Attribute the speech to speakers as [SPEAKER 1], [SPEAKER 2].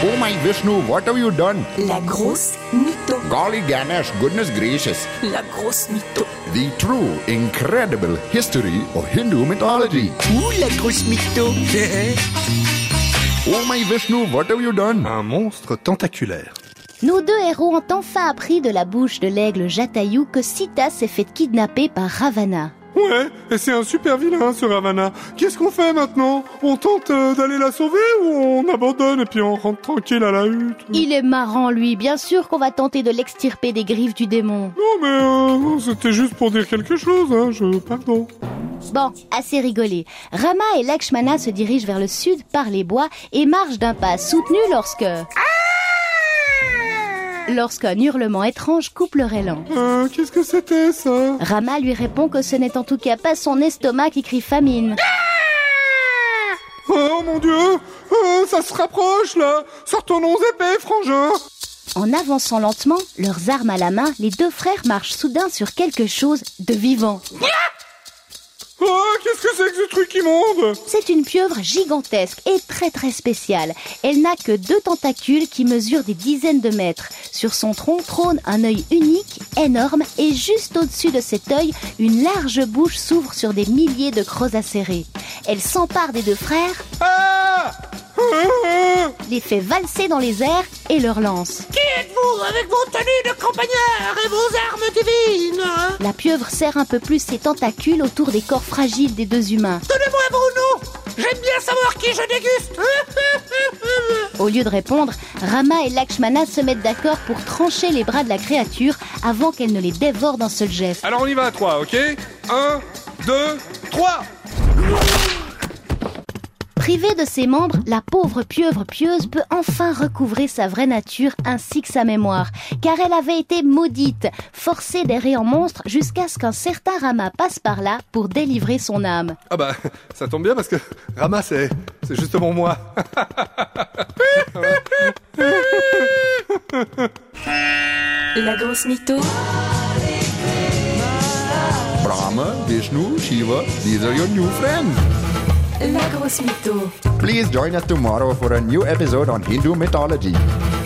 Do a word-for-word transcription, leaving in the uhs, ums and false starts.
[SPEAKER 1] Oh my Vishnu, what have you done?
[SPEAKER 2] La grosse mytho.
[SPEAKER 1] Golly Ganesh, goodness gracious.
[SPEAKER 2] La grosse mytho.
[SPEAKER 1] The true, incredible history of Hindu mythology.
[SPEAKER 2] Ouh, la grosse mytho.
[SPEAKER 1] Oh my Vishnu, what have you done?
[SPEAKER 3] Un monstre tentaculaire.
[SPEAKER 4] Nos deux héros ont enfin appris de la bouche de l'aigle Jatayu que Sita s'est fait kidnapper par Ravana.
[SPEAKER 3] Ouais, et c'est un super vilain ce Ravana. Qu'est-ce qu'on fait maintenant? On tente euh, d'aller la sauver ou on abandonne et puis on rentre tranquille à la hutte?
[SPEAKER 4] Il est marrant lui, bien sûr qu'on va tenter de l'extirper des griffes du démon.
[SPEAKER 3] Non mais euh, c'était juste pour dire quelque chose, hein, je... pardon.
[SPEAKER 4] Bon, assez rigolé. Rama et Lakshmana se dirigent vers le sud par les bois et marchent d'un pas soutenu lorsque... Lorsqu'un hurlement étrange coupe leur élan.
[SPEAKER 3] Euh, qu'est-ce que c'était ça?
[SPEAKER 4] Rama lui répond que ce n'est en tout cas pas son estomac qui crie famine.
[SPEAKER 3] Oh mon Dieu, euh, ça se rapproche là. Sortons nos épées, frangin.
[SPEAKER 4] En avançant lentement, leurs armes à la main, les deux frères marchent soudain sur quelque chose de vivant.
[SPEAKER 3] Oh, qu'est-ce que c'est que ce truc immonde?
[SPEAKER 4] C'est une pieuvre gigantesque et très très spéciale. Elle n'a que deux tentacules qui mesurent des dizaines de mètres. Sur son tronc trône un œil unique, énorme, et juste au-dessus de cet œil, une large bouche s'ouvre sur des milliers de creux acérés. Elle s'empare des deux frères,
[SPEAKER 3] Ah
[SPEAKER 4] les fait valser dans les airs et leur lance.
[SPEAKER 5] Qui êtes-vous avec vos tenues de campagnard et vos armes divines?
[SPEAKER 4] La pieuvre serre un peu plus ses tentacules autour des corps fragiles des deux humains.
[SPEAKER 5] Donnez-moi vos noms. J'aime bien savoir qui je déguste.
[SPEAKER 4] Au lieu de répondre, Rama et Lakshmana se mettent d'accord pour trancher les bras de la créature avant qu'elle ne les dévore d'un seul geste.
[SPEAKER 3] Alors on y va à trois, ok? Un, deux, trois.
[SPEAKER 4] Privée de ses membres, la pauvre pieuvre pieuse peut enfin recouvrer sa vraie nature ainsi que sa mémoire, car elle avait été maudite, forcée d'errer en monstre jusqu'à ce qu'un certain Rama passe par là pour délivrer son âme.
[SPEAKER 3] Ah bah, ça tombe bien parce que Rama, c'est, c'est justement moi.
[SPEAKER 2] La grosse mytho.
[SPEAKER 1] Brahma, Vishnu, Shiva, these are your new friends.
[SPEAKER 2] La grosse mytho.
[SPEAKER 1] Please join us tomorrow for a new episode on Hindu mythology.